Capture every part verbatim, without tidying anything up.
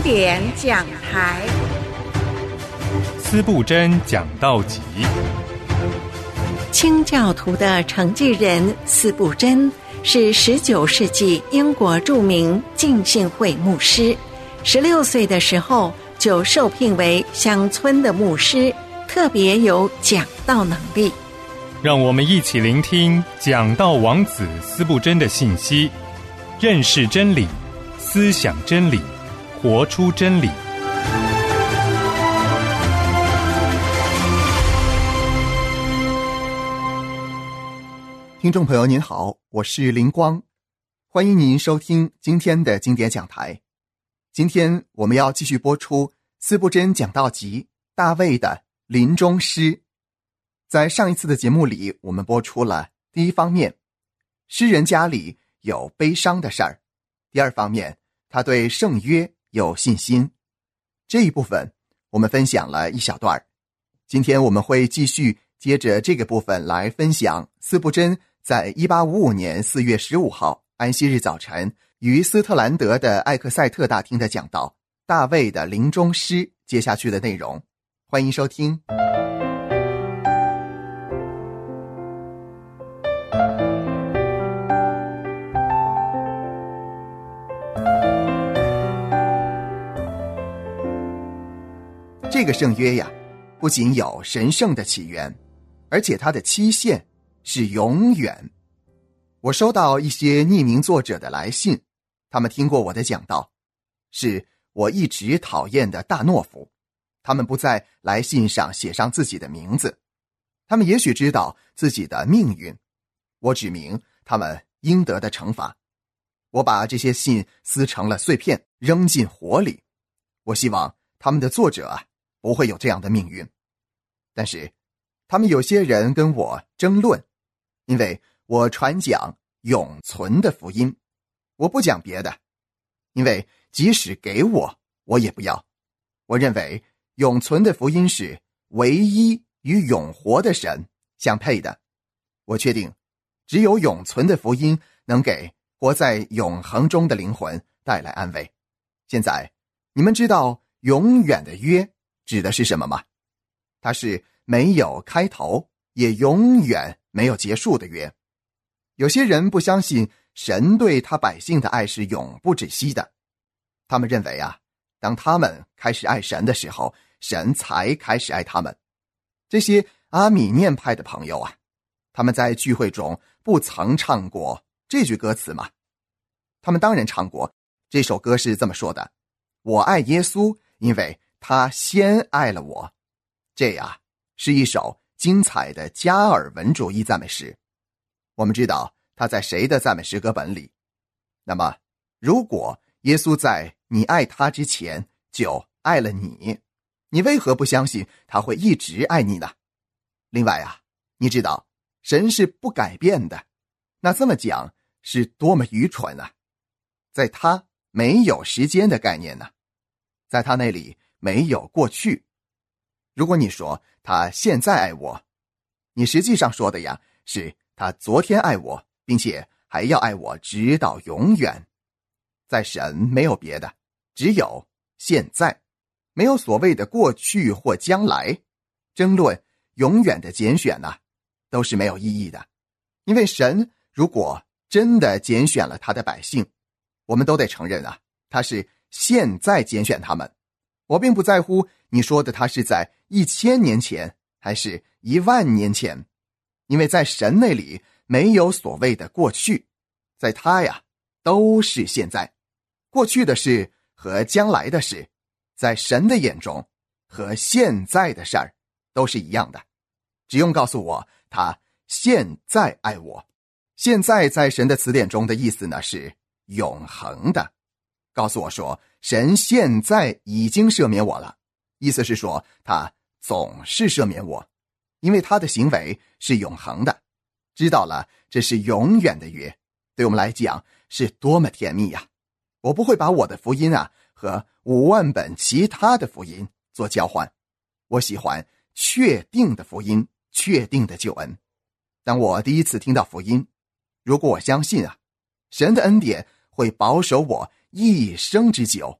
典讲台， 司布真讲道集。 清教徒的承继人司布真是十九世纪英国著名浸信会牧师，十六岁的时候就受聘为乡村的牧师，特别有讲道能力。 让我们一起聆听讲道王子司布真的信息，认识真理，思想真理，活出真理。 听众朋友您好，我是林光，欢迎您收听今天的经典讲台。今天我们要继续播出司布真讲道集大卫的临终诗。在上一次的节目里，我们播出了第一方面，诗人家里有悲伤的事儿；第二方面，他对圣约有信心。这一部分我们分享了一小段，今天我们会继续接着这个部分来分享司布真在一八五五年四月十五号安息日早晨于斯特兰德的艾克塞特大厅的讲道大卫的临终诗接下去的内容。欢迎收听。这个圣约呀，不仅有神圣的起源，而且它的期限是永远。我收到一些匿名作者的来信，他们听过我的讲道，是我一直讨厌的大懦夫。他们不在来信上写上自己的名字，他们也许知道自己的命运，我指明他们应得的惩罚。我把这些信撕成了碎片，扔进火里。我希望他们的作者啊不会有这样的命运。但是他们有些人跟我争论，因为我传讲永存的福音，我不讲别的，因为即使给我，我也不要。我认为永存的福音是唯一与永活的神相配的。我确定只有永存的福音能给活在永恒中的灵魂带来安慰。现在你们知道永远的约指的是什么吗？它是没有开头也永远没有结束的约。有些人不相信神对他百姓的爱是永不止息的，他们认为啊，当他们开始爱神的时候，神才开始爱他们。这些阿米念派的朋友啊，他们在聚会中不曾唱过这句歌词吗？他们当然唱过，这首歌是这么说的：我爱耶稣，因为他先爱了我。这呀是一首精彩的加尔文主义赞美诗。我们知道他在谁的赞美诗歌本里？那么如果耶稣在你爱他之前就爱了你，你为何不相信他会一直爱你呢？另外啊，你知道神是不改变的，那这么讲是多么愚蠢啊！在他没有时间的概念呢，在他那里没有过去。如果你说他现在爱我，你实际上说的呀是他昨天爱我，并且还要爱我直到永远。在神没有别的，只有现在，没有所谓的过去或将来。争论永远的拣选呢、啊，都是没有意义的。因为神如果真的拣选了他的百姓，我们都得承认啊，他是现在拣选他们。我并不在乎你说的他是在一千年前还是一万年前，因为在神那里没有所谓的过去，在他呀都是现在。过去的事和将来的事，在神的眼中和现在的事儿都是一样的。只用告诉我他现在爱我。现在在神的词典中的意思呢是永恒的。告诉我说神现在已经赦免我了，意思是说他总是赦免我，因为他的行为是永恒的。知道了，这是永远的约，对我们来讲是多么甜蜜呀！我不会把我的福音啊和五万本其他的福音做交换，我喜欢确定的福音，确定的救恩。当我第一次听到福音，如果我相信啊，神的恩典会保守我一生之久，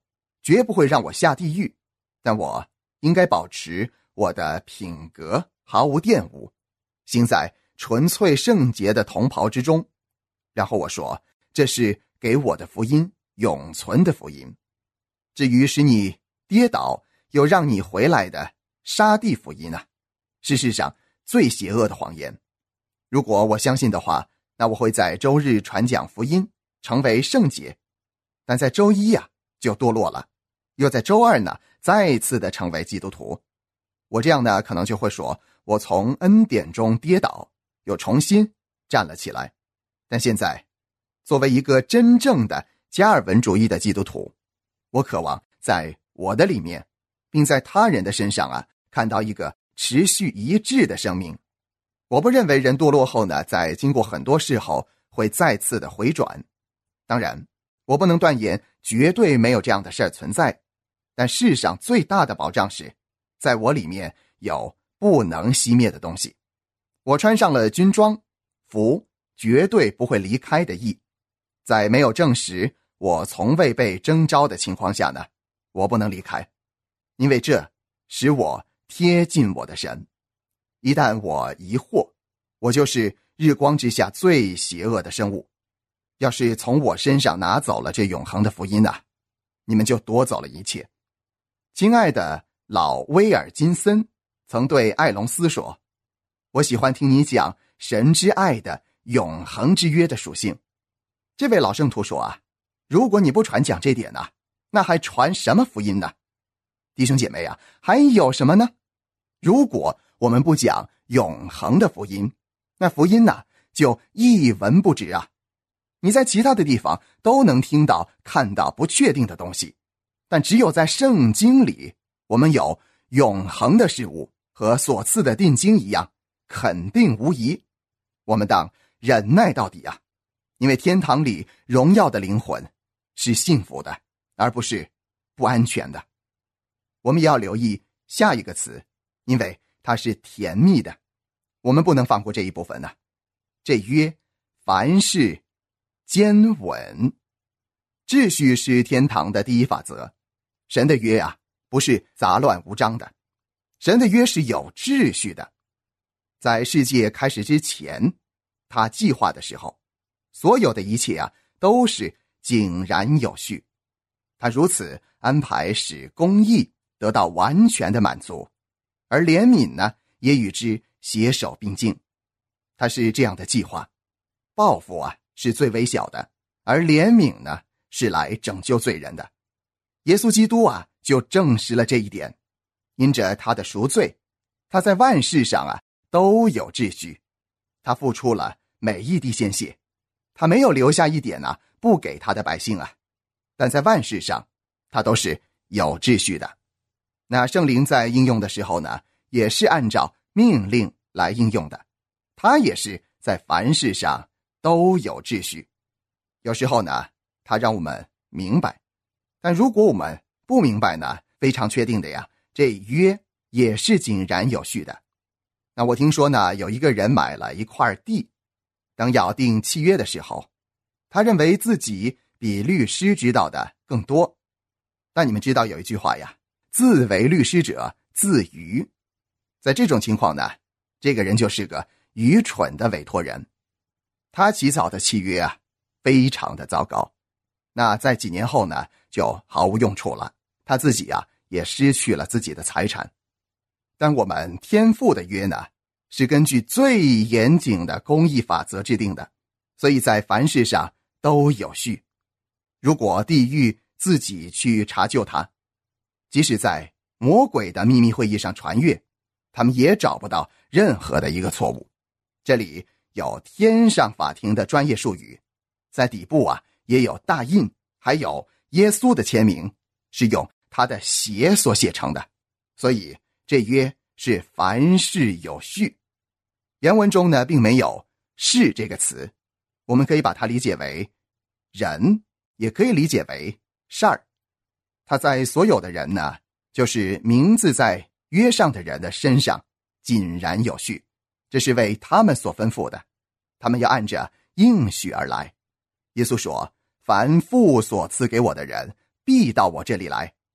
绝不会让我下地狱，但我应该保持我的品格毫无玷污，行在纯粹圣洁的同袍之中。然后我说，这是给我的福音，永存的福音。至于使你跌倒又让你回来的杀地福音啊，是世上最邪恶的谎言。如果我相信的话，那我会在周日传讲福音，成为圣洁，但在周一啊就堕落了，又在周二呢再次的成为基督徒。我这样呢可能就会说，我从恩典中跌倒，又重新站了起来。但现在作为一个真正的加尔文主义的基督徒，我渴望在我的里面，并在他人的身上啊看到一个持续一致的生命。我不认为人堕落后呢，在经过很多事后会再次的回转。当然，我不能断言绝对没有这样的事儿存在，但世上最大的保障是，在我里面有不能熄灭的东西。我穿上了军装，福绝对不会离开的意。在没有证实我从未被征召的情况下呢，我不能离开，因为这使我贴近我的神。一旦我疑惑，我就是日光之下最邪恶的生物。要是从我身上拿走了这永恒的福音啊，你们就夺走了一切。亲爱的老威尔金森曾对艾隆斯说，我喜欢听你讲神之爱的永恒之约的属性。这位老圣徒说啊，如果你不传讲这点呢、啊，那还传什么福音呢？弟兄姐妹啊，还有什么呢？如果我们不讲永恒的福音，那福音呢就一文不值啊。你在其他的地方都能听到看到不确定的东西，但只有在圣经里，我们有永恒的事物，和所赐的定经一样，肯定无疑。我们当忍耐到底啊，因为天堂里荣耀的灵魂是幸福的，而不是不安全的。我们也要留意下一个词，因为它是甜蜜的，我们不能放过这一部分呢、啊。这约凡事坚稳，秩序是天堂的第一法则。神的约啊，不是杂乱无章的，神的约是有秩序的。在世界开始之前，他计划的时候，所有的一切啊，都是井然有序。他如此安排，使公义得到完全的满足，而怜悯呢，也与之携手并进。他是这样的计划，报复啊是最微小的，而怜悯呢是来拯救罪人的。耶稣基督啊就证实了这一点，因着他的赎罪，他在万事上啊都有秩序。他付出了每一滴鲜血，他没有留下一点啊不给他的百姓啊，但在万事上他都是有秩序的。那圣灵在应用的时候呢，也是按照命令来应用的，他也是在凡事上都有秩序。有时候呢，他让我们明白，但如果我们不明白呢，非常确定的呀，这约也是井然有序的。那我听说呢，有一个人买了一块地，当要订契约的时候，他认为自己比律师知道的更多。但你们知道有一句话呀，自为律师者自愚。在这种情况呢，这个人就是个愚蠢的委托人。他起草的契约啊，非常的糟糕。那在几年后呢，就毫无用处了。他自己啊，也失去了自己的财产。但我们天父的约呢，是根据最严谨的公义法则制定的，所以在凡事上都有序。如果地狱自己去查究它，即使在魔鬼的秘密会议上传阅，他们也找不到任何的一个错误。这里有天上法庭的专业术语，在底部啊也有大印，还有耶稣的签名，是用他的血所写成的。所以这约是凡事有序。原文中呢并没有是这个词，我们可以把它理解为人，也可以理解为事儿。他在所有的人呢，就是名字在约上的人的身上井然有序，这是为他们所吩咐的，他们要按着应许而来。耶稣说，凡父所赐给我的人必到我这里来，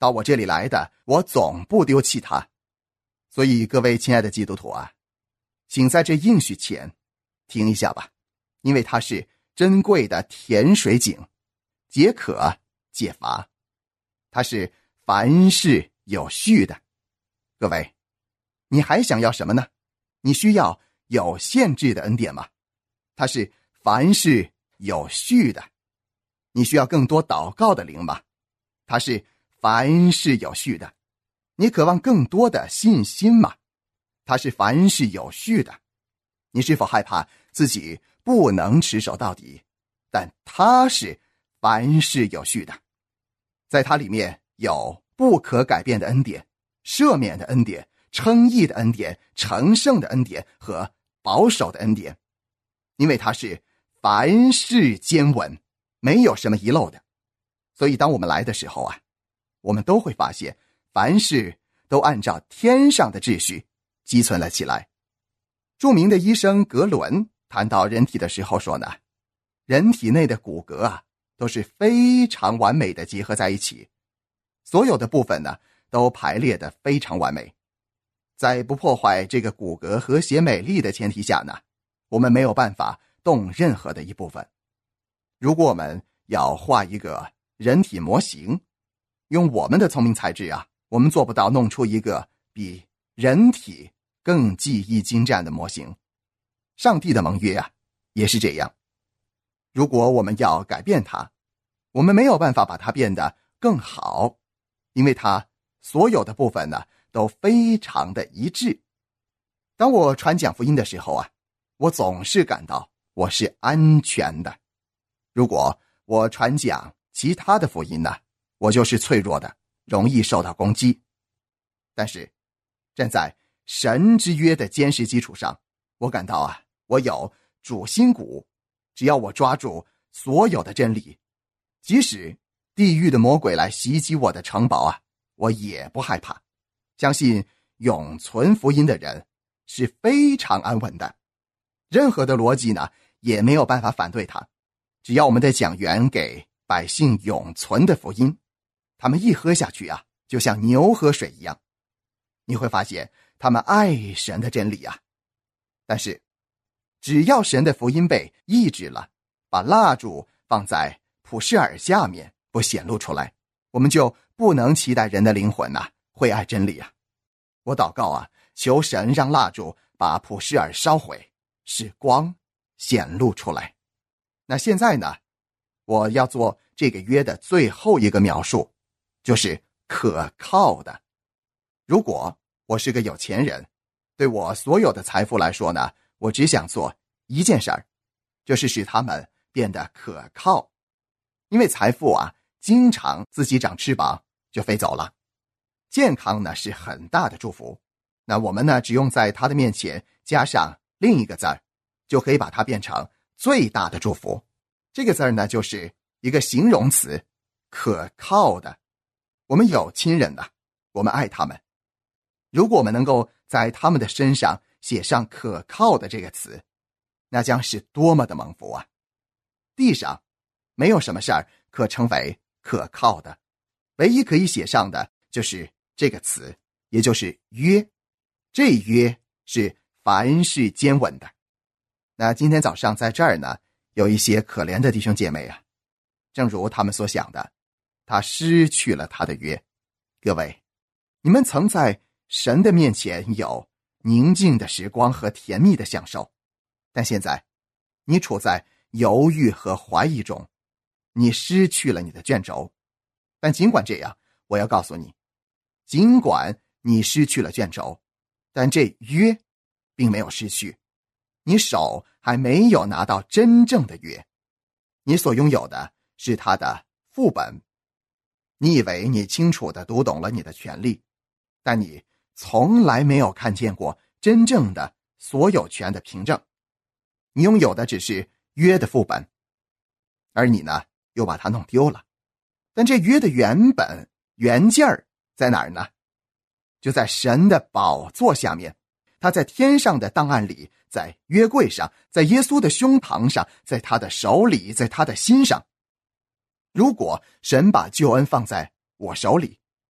到我这里来的，我总不丢弃他。所以各位亲爱的基督徒啊，请在这应许前停一下吧，因为它是珍贵的甜水井，解渴解乏，它是凡事有序的。各位，你还想要什么呢？你需要有限制的恩典吗？它是凡事有序的。你需要更多祷告的灵吗？它是凡事有序的。你渴望更多的信心吗？它是凡事有序的。你是否害怕自己不能持守到底？但它是凡事有序的。在它里面有不可改变的恩典，赦免的恩典，称义的恩典，成圣的恩典和保守的恩典。因为它是凡事坚稳，没有什么遗漏的。所以当我们来的时候啊，我们都会发现凡事都按照天上的秩序积存了起来。著名的医生格伦谈到人体的时候说呢，人体内的骨骼啊都是非常完美的结合在一起，所有的部分呢都排列得非常完美。在不破坏这个骨骼和谐美丽的前提下呢，我们没有办法动任何的一部分。如果我们要画一个人体模型，用我们的聪明才智啊，我们做不到弄出一个比人体更技艺精湛的模型。上帝的盟约啊，也是这样。如果我们要改变它，我们没有办法把它变得更好，因为它所有的部分呢都非常的一致。当我传讲福音的时候啊，我总是感到我是安全的。如果我传讲其他的福音呢，我就是脆弱的，容易受到攻击。但是站在神之约的坚实基础上，我感到啊，我有主心骨，只要我抓住所有的真理，即使地狱的魔鬼来袭击我的城堡啊，我也不害怕。相信永存福音的人是非常安稳的，任何的逻辑呢也没有办法反对他。只要我们的讲员给百姓永存的福音，他们一喝下去啊，就像牛喝水一样。你会发现他们爱神的真理啊。但是只要神的福音被抑制了，把蜡烛放在普世尔下面不显露出来，我们就不能期待人的灵魂啊会爱真理啊。我祷告啊，求神让蜡烛把普世尔烧毁，使光显露出来。那现在呢，我要做这个约的最后一个描述，就是可靠的。如果我是个有钱人，对我所有的财富来说呢，我只想做一件事儿，就是使他们变得可靠。因为财富啊，经常自己长翅膀就飞走了。健康呢是很大的祝福，那我们呢只用在它的面前加上另一个字儿，就可以把它变成最大的祝福。这个字儿呢就是一个形容词，可靠的。我们有亲人的，我们爱他们。如果我们能够在他们的身上写上可靠的这个词，那将是多么的蒙福啊！地上没有什么事儿可称为可靠的，唯一可以写上的就是这个词，也就是约。这约是凡事坚稳的。那今天早上在这儿呢，有一些可怜的弟兄姐妹啊，正如他们所想的，他失去了他的约。各位，你们曾在神的面前有宁静的时光和甜蜜的享受，但现在你处在犹豫和怀疑中，你失去了你的卷轴。但尽管这样，我要告诉你，尽管你失去了卷轴，但这约并没有失去，你手还没有拿到真正的约，你所拥有的是它的副本。你以为你清楚地读懂了你的权利，但你从来没有看见过真正的所有权的凭证。你拥有的只是约的副本，而你呢，又把它弄丢了。但这约的原本原件儿在哪儿呢？就在神的宝座下面，他在天上的档案里，在约柜上，在耶稣的胸膛上，在他的手里，在他的心上。如果神把救恩放在我手里，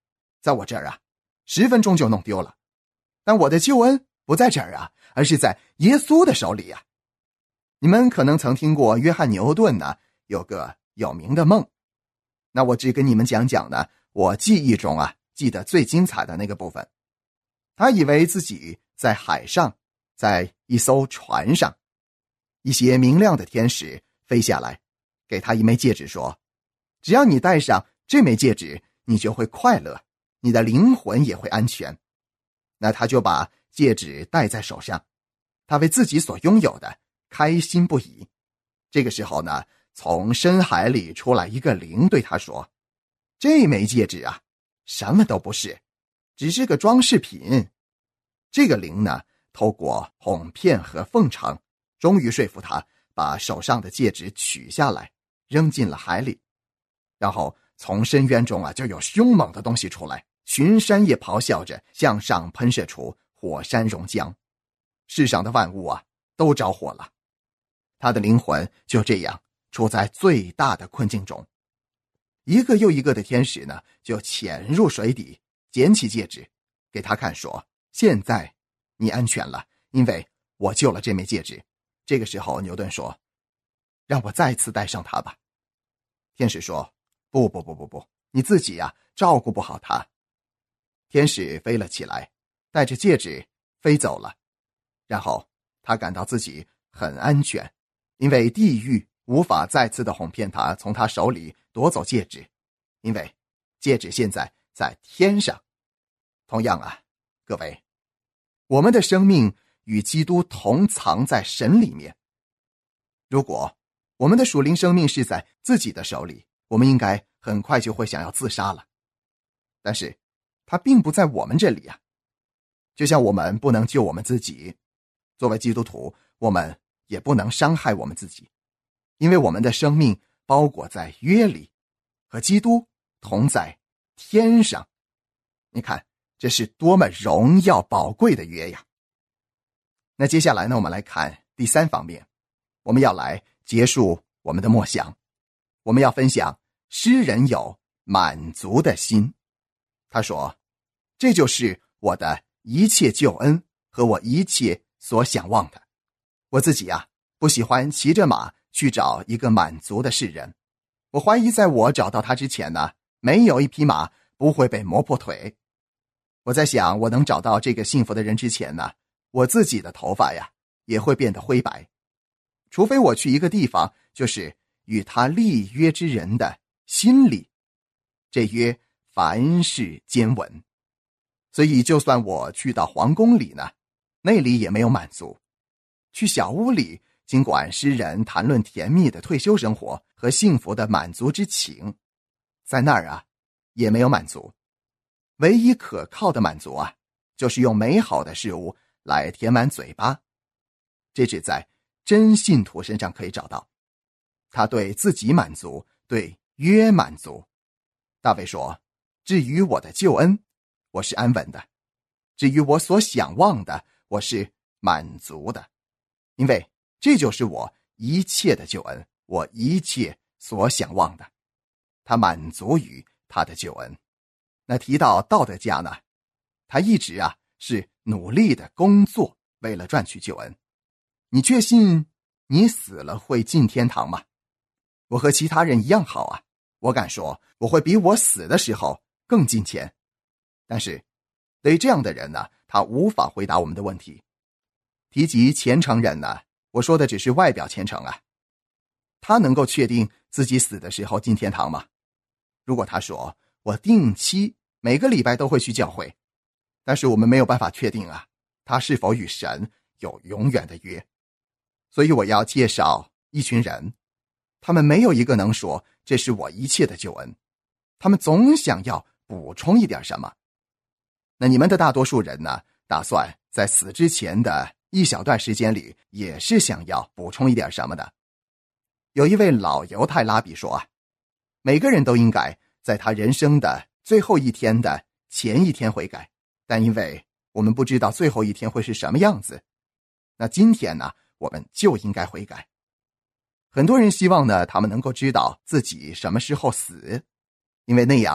在我这儿啊，十分钟就弄丢了。但我的救恩不在这儿啊，而是在耶稣的手里啊。你们可能曾听过约翰牛顿呢，有个有名的梦。那我只跟你们讲讲呢，我记忆中啊，记得最精彩的那个部分。他以为自己在海上，在一艘船上，一些明亮的天使飞下来，给他一枚戒指，说只要你戴上这枚戒指，你就会快乐，你的灵魂也会安全。那他就把戒指戴在手上，他为自己所拥有的开心不已。这个时候呢，从深海里出来一个灵，对他说，这枚戒指啊，什么都不是，只是个装饰品。这个灵呢，透过哄骗和奉承，终于说服他把手上的戒指取下来，扔进了海里。然后从深渊中啊，就有凶猛的东西出来，群山也咆哮着向上喷射出火山熔浆，世上的万物啊都着火了。他的灵魂就这样处在最大的困境中。一个又一个的天使呢，就潜入水底，捡起戒指给他看，说现在你安全了，因为我救了这枚戒指。这个时候牛顿说，让我再次戴上它吧。天使说，不不不不不，你自己啊照顾不好它。天使飞了起来，带着戒指飞走了。然后他感到自己很安全，因为地狱无法再次的哄骗他从他手里夺走戒指，因为戒指现在在天上。同样啊，各位，我们的生命与基督同藏在神里面。如果我们的属灵生命是在自己的手里，我们应该很快就会想要自杀了。但是它并不在我们这里啊。就像我们不能救我们自己，作为基督徒，我们也不能伤害我们自己，因为我们的生命包裹在约里，和基督同在天上。你看，这是多么荣耀宝贵的约呀！那接下来呢，我们来看第三方面，我们要来结束我们的默想，我们要分享诗人有满足的心。他说，这就是我的一切救恩和我一切所想望的。我自己啊，不喜欢骑着马去找一个满足的世人。我怀疑在我找到他之前呢，没有一匹马不会被磨破腿。我在想，我能找到这个幸福的人之前呢，我自己的头发呀也会变得灰白。除非我去一个地方，就是与他立约之人的心里，这约凡事坚稳。所以就算我去到皇宫里呢，那里也没有满足。去小屋里，尽管诗人谈论甜蜜的退休生活和幸福的满足之情，在那儿啊也没有满足。唯一可靠的满足啊，就是用美好的事物来填满嘴巴。这只在真信徒身上可以找到。他对自己满足，对约满足。大卫说，至于我的救恩，我是安稳的；至于我所想望的，我是满足的。因为这就是我一切的救恩，我一切所想望的。他满足于他的救恩。那提到道德家呢，他一直啊是努力的工作，为了赚取救恩。你确信你死了会进天堂吗？我和其他人一样好啊，我敢说我会比我死的时候更金钱。但是对这样的人呢，他无法回答我们的问题。提及虔诚人呢，我说的只是外表虔诚啊。他能够确定自己死的时候进天堂吗？如果他说我定期每个礼拜都会去教会，但是我们没有办法确定啊，他是否与神有永远的约。所以我要介绍一群人，他们没有一个能说这是我一切的救恩，他们总想要补充一点什么。那你们的大多数人呢，打算在死之前的一小段时间里也是想要补充一点什么的。有一位老犹太拉比说啊，每个人都应该在他人生的最后一天的前一天悔改，但因为我们不知道最后一天会是什么样子，那今天呢，我们就应该悔改。很多人希望呢，他们能够知道自己什么时候死，因为那样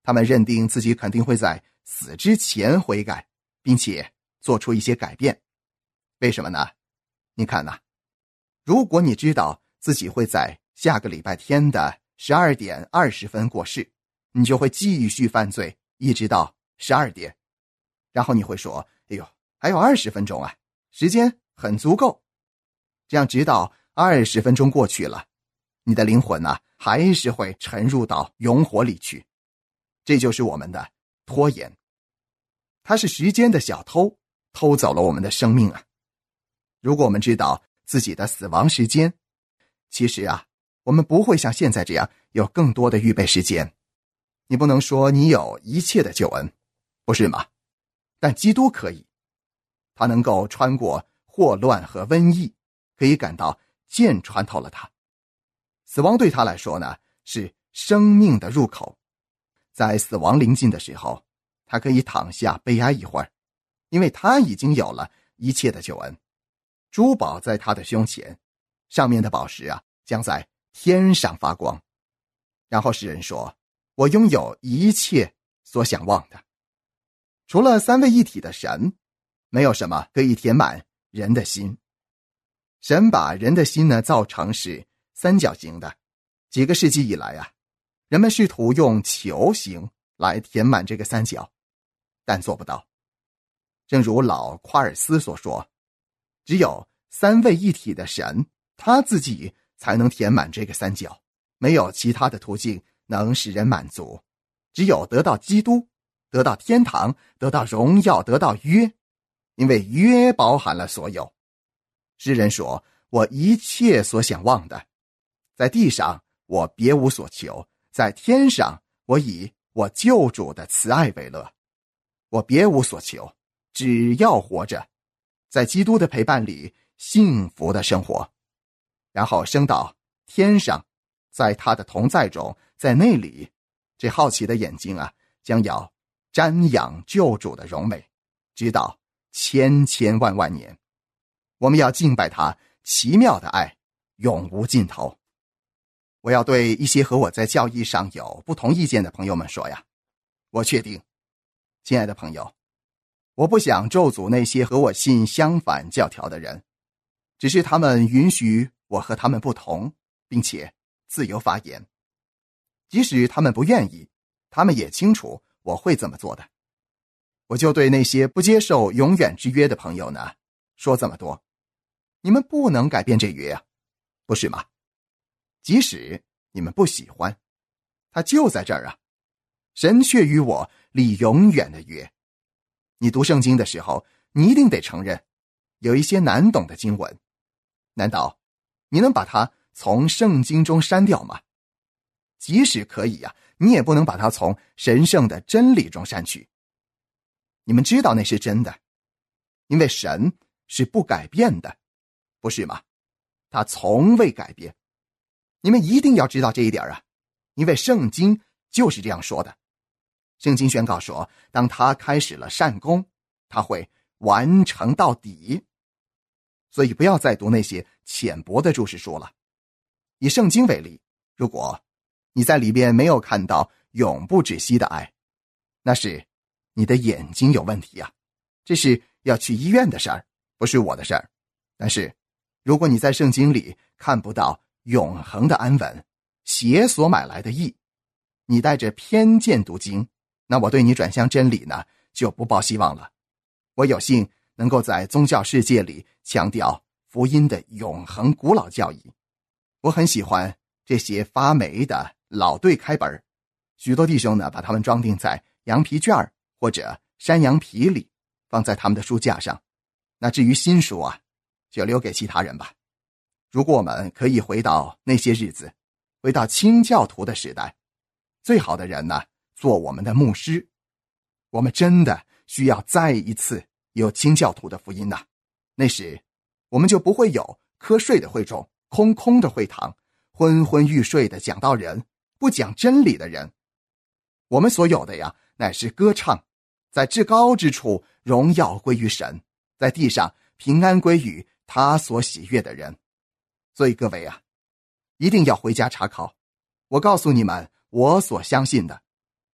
他们认定自己肯定会在死之前悔改，并且做出一些改变。为什么呢？你看呐，如果你知道自己会在下个礼拜天的十二点二十分过世，你就会继续犯罪，一直到十二点。然后你会说，哎呦，还有二十分钟啊，时间很足够。这样直到二十分钟过去了，你的灵魂啊，还是会沉入到永火里去。这就是我们的拖延，它是时间的小偷，偷走了我们的生命啊。如果我们知道自己的死亡时间，其实啊，我们不会像现在这样有更多的预备时间。你不能说你有一切的救恩，不是吗？但基督可以，他能够穿过祸乱和瘟疫，可以感到剑穿透了他。死亡对他来说呢，是生命的入口。在死亡临近的时候，他可以躺下悲哀一会儿，因为他已经有了一切的救恩。珠宝在他的胸前，上面的宝石啊，将在天上发光。然后诗人说，我拥有一切所想望的。除了三位一体的神，没有什么可以填满人的心。神把人的心呢造成是三角形的。几个世纪以来啊，人们试图用球形来填满这个三角，但做不到。正如老夸尔斯所说，只有三位一体的神，他自己才能填满这个三角，没有其他的途径能使人满足。只有得到基督，得到天堂，得到荣耀，得到约，因为约包含了所有。诗人说，我一切所想望的，在地上我别无所求，在天上我以我救主的慈爱为乐。我别无所求，只要活着，在基督的陪伴里幸福的生活，然后升到天上，在他的同在中，在那里，这好奇的眼睛啊，将要瞻仰救主的荣美，直到千千万万年。我们要敬拜他奇妙的爱，永无尽头。我要对一些和我在教义上有不同意见的朋友们说呀，我确定，亲爱的朋友，我不想咒诅那些和我信相反教条的人，只是他们允许我和他们不同，并且自由发言。即使他们不愿意，他们也清楚我会这么做的。我就对那些不接受永远之约的朋友呢，说这么多，你们不能改变这约啊，不是吗？即使你们不喜欢，它就在这儿啊。神却与我立永远的约。你读圣经的时候，你一定得承认，有一些难懂的经文，难道你能把它从圣经中删掉吗？即使可以啊，你也不能把它从神圣的真理中删去。你们知道那是真的，因为神是不改变的，不是吗？他从未改变。你们一定要知道这一点啊，因为圣经就是这样说的。圣经宣告说，当他开始了善功，他会完成到底。所以不要再读那些浅薄的注释书了。以圣经为例，如果你在里边没有看到永不止息的爱，那是你的眼睛有问题啊，这是要去医院的事儿，不是我的事儿。但是如果你在圣经里看不到永恒的安稳，血所买来的义，你带着偏见读经，那我对你转向真理呢，就不抱希望了。我有幸能够在宗教世界里强调福音的永恒古老教义。我很喜欢这些发霉的老对开本，许多弟兄呢把它们装订在羊皮卷或者山羊皮里，放在他们的书架上。那至于新书啊，就留给其他人吧。如果我们可以回到那些日子，回到清教徒的时代，最好的人呢，做我们的牧师。我们真的需要再一次有清教徒的福音呐，那时我们就不会有瞌睡的会众，空空的会堂，昏昏欲睡的讲道人，不讲真理的人。我们所有的呀，乃是歌唱，在至高之处荣耀归于神，在地上平安归于他所喜悦的人。所以各位啊，一定要回家查考。我告诉你们我所相信的，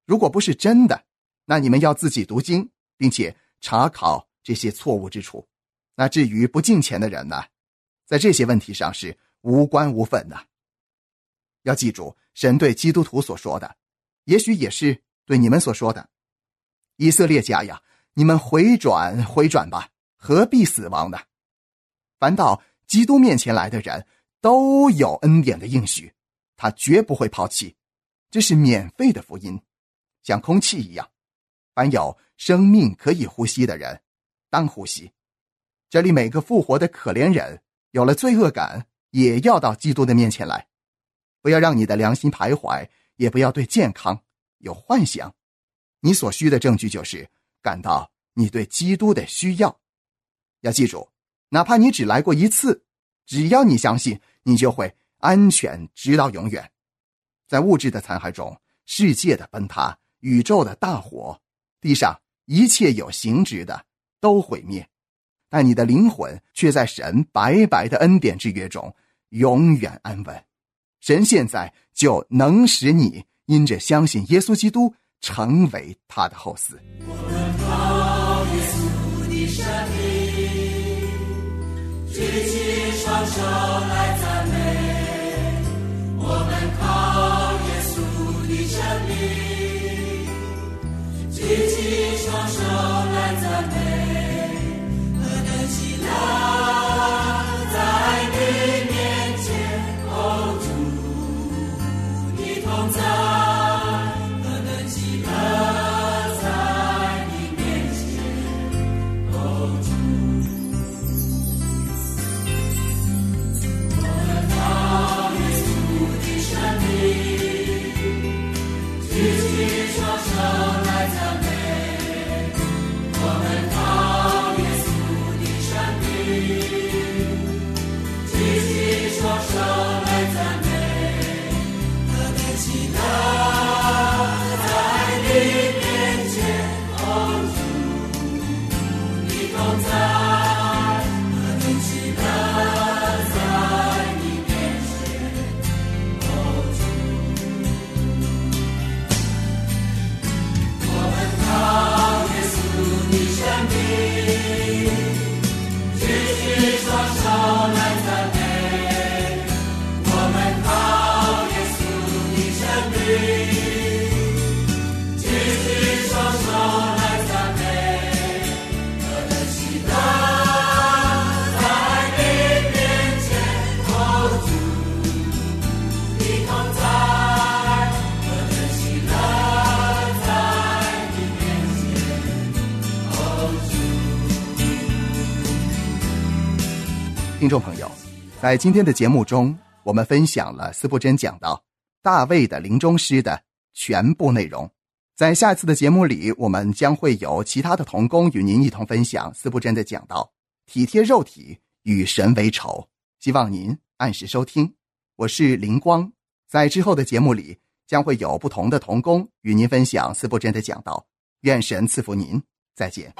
如果不是真的，那你们要自己读经，并且查考这些错误之处。那至于不敬虔的人呢，在这些问题上是无关无分的。要记住，神对基督徒所说的，也许也是对你们所说的。以色列家呀，你们回转回转吧，何必死亡呢？凡到基督面前来的人都有恩典的应许，他绝不会抛弃，这是免费的福音，像空气一样。凡有生命可以呼吸的人，当呼吸。这里每个复活的可怜人，有了罪恶感，也要到基督的面前来。不要让你的良心徘徊，也不要对健康有幻想。你所需的证据就是感到你对基督的需要。要记住，哪怕你只来过一次，只要你相信，你就会安全直到永远。在物质的残骸中，世界的崩塌，宇宙的大火，地上一切有形质的都毁灭，但你的灵魂却在神白白的恩典之约中永远安稳。神现在就能使你因着相信耶稣基督成为他的后嗣。 我们靠耶稣的生命，举起双手来赞美。我们靠耶稣的生命，举起双手来赞美。何等喜乐在你面前，哦主，你同在。 听众朋友，在今天的节目中，我们分享了司布真讲到大卫的临终诗的全部内容。在下次的节目里，我们将会有其他的同工与您一同分享司布真的讲到体贴肉体与神为仇。希望您按时收听，我是灵光。在之后的节目里，将会有不同的同工与您分享司布真的讲道。愿神赐福您，再见。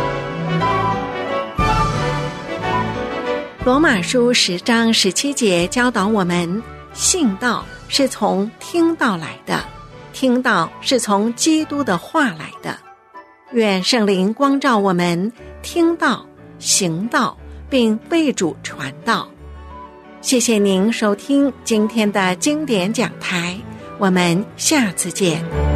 罗马书十章十七节教导我们，信道是从听道来的，听道是从基督的话来的。愿圣灵光照我们，听道、行道，并为主传道。谢谢您收听今天的经典讲台，我们下次见。